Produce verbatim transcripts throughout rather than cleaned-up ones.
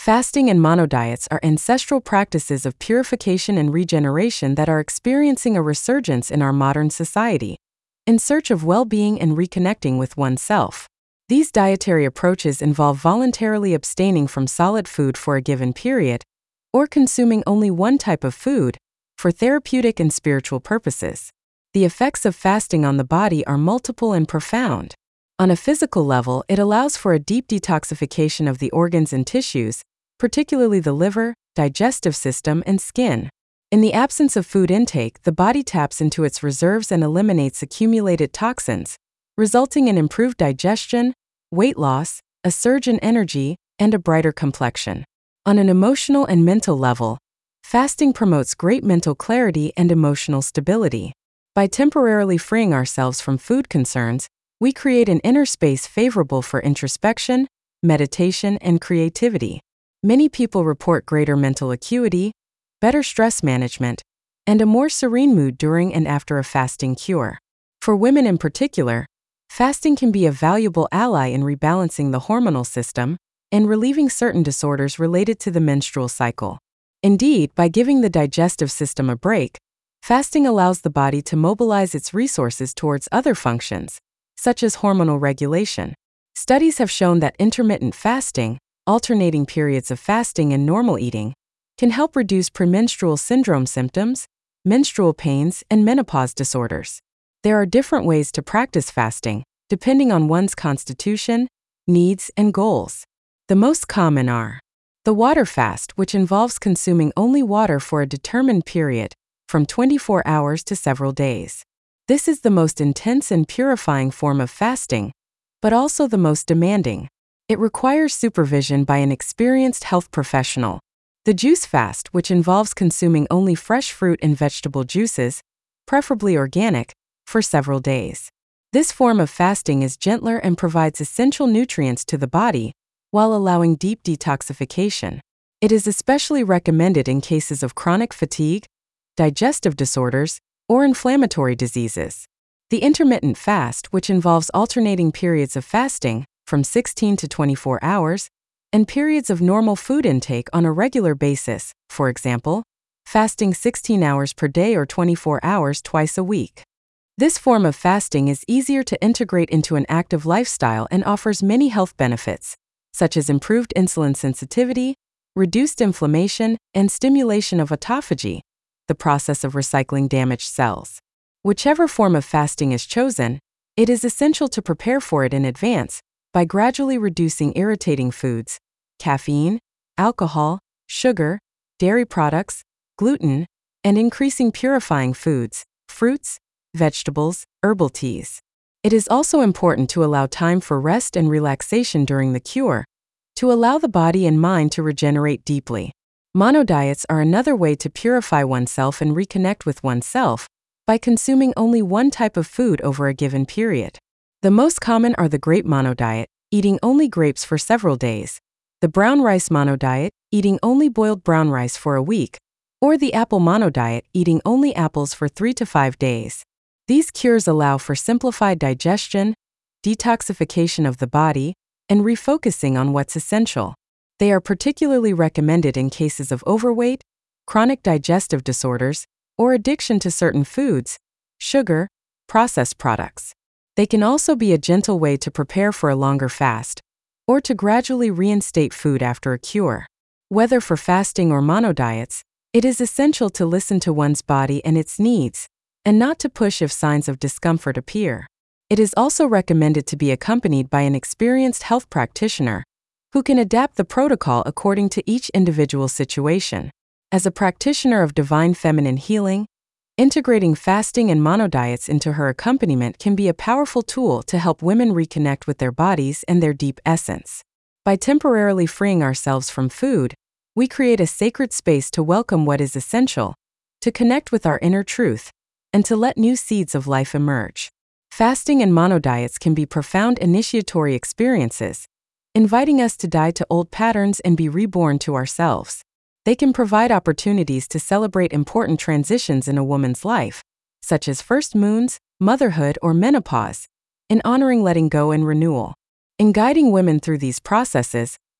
Fasting and monodiets are ancestral practices of purification and regeneration that are experiencing a resurgence in our modern society, in search of well-being and reconnecting with oneself. These dietary approaches involve voluntarily abstaining from solid food for a given period, or consuming only one type of food, for therapeutic and spiritual purposes. The effects of fasting on the body are multiple and profound. On a physical level, it allows for a deep detoxification of the organs and tissues, particularly the liver, digestive system, and skin. In the absence of food intake, the body taps into its reserves and eliminates accumulated toxins, resulting in improved digestion, weight loss, a surge in energy, and a brighter complexion. On an emotional and mental level, fasting promotes great mental clarity and emotional stability. By temporarily freeing ourselves from food concerns, we create an inner space favorable for introspection, meditation, and creativity. Many people report greater mental acuity, better stress management, and a more serene mood during and after a fasting cure. For women in particular, fasting can be a valuable ally in rebalancing the hormonal system and relieving certain disorders related to the menstrual cycle. Indeed, by giving the digestive system a break, fasting allows the body to mobilize its resources towards other functions, such as hormonal regulation. Studies have shown that intermittent fasting, alternating periods of fasting and normal eating, can help reduce premenstrual syndrome symptoms, menstrual pains, and menopause disorders. There are different ways to practice fasting, depending on one's constitution, needs, and goals. The most common are the water fast, which involves consuming only water for a determined period, from twenty-four hours to several days. This is the most intense and purifying form of fasting, but also the most demanding. It requires supervision by an experienced health professional. The juice fast, which involves consuming only fresh fruit and vegetable juices, preferably organic, for several days. This form of fasting is gentler and provides essential nutrients to the body, while allowing deep detoxification. It is especially recommended in cases of chronic fatigue, digestive disorders, or inflammatory diseases. The intermittent fast, which involves alternating periods of fasting, from sixteen to twenty-four hours, and periods of normal food intake on a regular basis, for example, fasting sixteen hours per day or twenty-four hours twice a week. This form of fasting is easier to integrate into an active lifestyle and offers many health benefits, such as improved insulin sensitivity, reduced inflammation, and stimulation of autophagy, the process of recycling damaged cells. Whichever form of fasting is chosen, it is essential to prepare for it in advance by gradually reducing irritating foods, caffeine, alcohol, sugar, dairy products, gluten, and increasing purifying foods, fruits, vegetables, herbal teas. It is also important to allow time for rest and relaxation during the cure, to allow the body and mind to regenerate deeply. Monodiets are another way to purify oneself and reconnect with oneself by consuming only one type of food over a given period. The most common are the grape monodiet, eating only grapes for several days, the brown rice monodiet, eating only boiled brown rice for a week, or the apple monodiet, eating only apples for three to five days. These cures allow for simplified digestion, detoxification of the body, and refocusing on what's essential. They are particularly recommended in cases of overweight, chronic digestive disorders, or addiction to certain foods, sugar, processed products. They can also be a gentle way to prepare for a longer fast, or to gradually reinstate food after a cure. Whether for fasting or monodiets, it is essential to listen to one's body and its needs, and not to push if signs of discomfort appear. It is also recommended to be accompanied by an experienced health practitioner, who can adapt the protocol according to each individual situation. As a practitioner of divine feminine healing, integrating fasting and monodiets into her accompaniment can be a powerful tool to help women reconnect with their bodies and their deep essence. By temporarily freeing ourselves from food, we create a sacred space to welcome what is essential, to connect with our inner truth, and to let new seeds of life emerge. Fasting and monodiets can be profound initiatory experiences, inviting us to die to old patterns and be reborn to ourselves. They can provide opportunities to celebrate important transitions in a woman's life, such as first moons, motherhood, or menopause, in honoring letting go and renewal. In guiding women through these processes,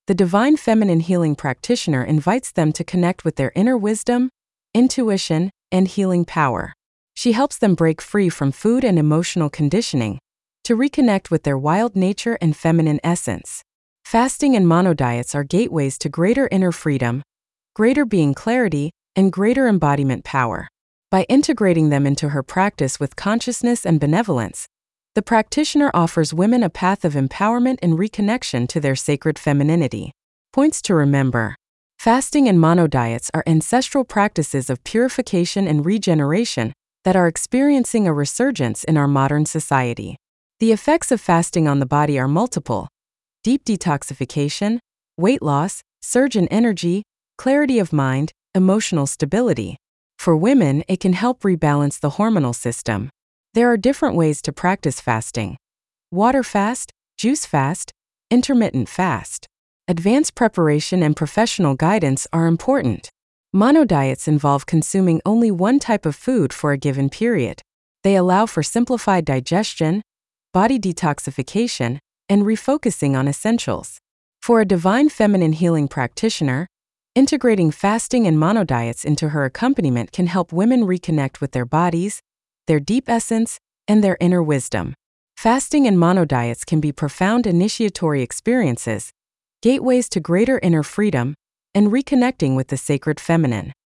The Divine Feminine Healing Practitioner invites them to connect with their inner wisdom, intuition, and healing power. She helps them break free from food and emotional conditioning to reconnect with their wild nature and feminine essence. Fasting and monodiets are gateways to greater inner freedom, greater being clarity, and greater embodiment power. By integrating them into her practice with consciousness and benevolence, the practitioner offers women a path of empowerment and reconnection to their sacred femininity. Points to remember. Fasting and monodiets are ancestral practices of purification and regeneration that are experiencing a resurgence in our modern society. The effects of fasting on the body are multiple: deep detoxification, weight loss, surge in energy, clarity of mind, emotional stability. For women, it can help rebalance the hormonal system. There are different ways to practice fasting: water fast, juice fast, intermittent fast. Advanced preparation and professional guidance are important. Monodiets involve consuming only one type of food for a given period. They allow for simplified digestion, body detoxification, and refocusing on essentials. For a divine feminine healing practitioner, integrating fasting and monodiets into her accompaniment can help women reconnect with their bodies, their deep essence, and their inner wisdom. Fasting and monodiets can be profound initiatory experiences, gateways to greater inner freedom, and reconnecting with the sacred feminine.